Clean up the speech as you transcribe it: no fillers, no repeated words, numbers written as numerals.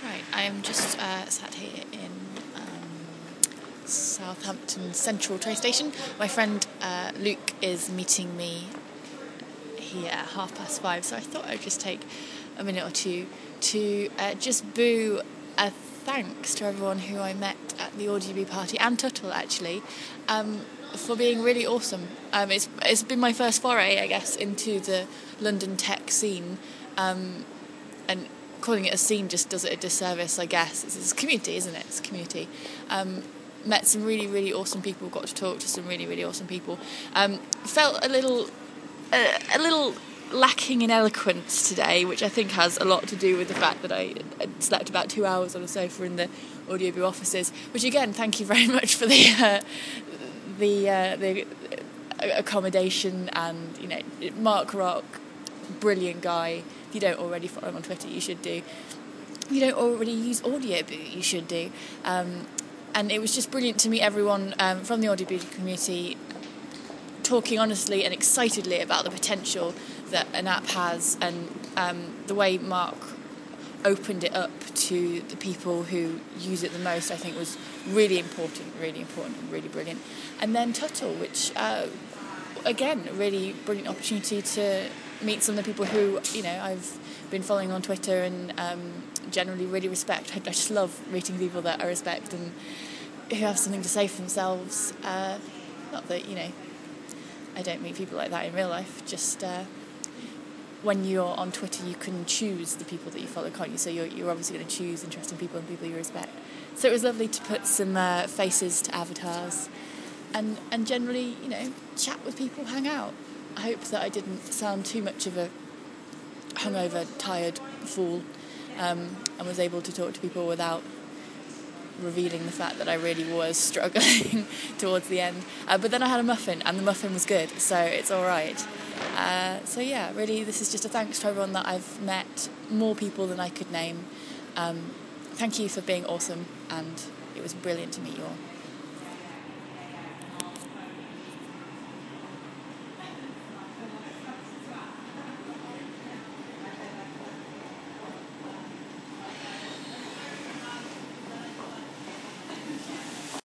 Right, I'm just sat here in Southampton Central train station. My friend Luke is meeting me here at 5:30, so I thought I'd just take a minute or two to just boo a thanks to everyone who I met at the Audioboo party, and Tuttle actually, for being really awesome. It's been my first foray, I guess, into the London tech scene, and calling it a scene just does it a disservice, I guess. It's a community, isn't it? It's a community. Met some really, really awesome people, got to talk to some really, really awesome people. Felt a little lacking in eloquence today, which I think has a lot to do with the fact that I slept about 2 hours on a sofa in the Audioboo offices, which again, thank you very much for the accommodation. And, you know, Mark Rock, brilliant guy. If you don't already follow him on Twitter, you should do. If you don't already use Audioboo, you should do. And it was just brilliant to meet everyone from the Audioboo community, talking honestly and excitedly about the potential that an app has, and the way Mark opened it up to the people who use it the most, I think was really important and really brilliant. And then Tuttle, which again, a really brilliant opportunity to meet some of the people who, you know, I've been following on Twitter and generally really respect. I just love meeting people that I respect and who have something to say for themselves. Not that, you know, I don't meet people like that in real life, just when you're on Twitter you can choose the people that you follow, can't you? So you're obviously going to choose interesting people and people you respect. So it was lovely to put some faces to avatars and generally, you know, chat with people, hang out. I hope that I didn't sound too much of a hungover, tired fool, and was able to talk to people without revealing the fact that I really was struggling towards the end. But then I had a muffin, and the muffin was good, so it's all right. So yeah, really, this is just a thanks to everyone that I've met, more people than I could name. Thank you for being awesome, and it was brilliant to meet you all.